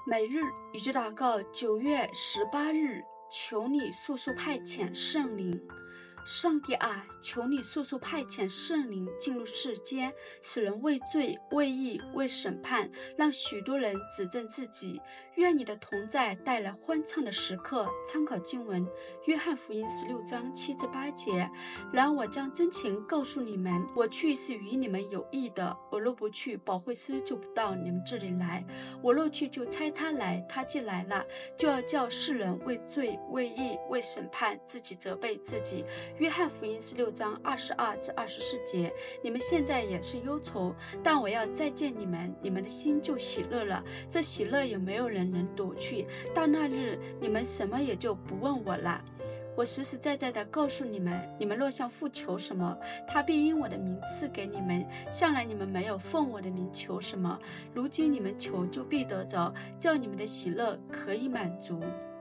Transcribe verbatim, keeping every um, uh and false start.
每日一句祷告，九月十八日，求你速速派遣圣灵。上帝啊，求你速速派遣圣灵进入世间，使人为罪、为义、为审判，让许多人指正自己。愿你的同在带来欢畅的时刻。参考经文：约翰福音十六章七至八节。然而我将真情告诉你们，我去是与你们有益的。我若不去，保惠师就不到你们这里来；我若去，就差他来。他既来了，就要叫世人为罪、为义、为审判，自己责备自己。约翰福音十六章二十二至二十四节。你们现在也是忧愁，但我要再见你们，你们的心就喜乐了。这喜乐也没有人能夺去。到那日，你们什么也就不问我了。我实实在在地告诉你们，你们若向父求什么，他必因我的名赐给你们。向来你们没有奉我的名求什么，如今你们求就必得着，叫你们的喜乐可以满足。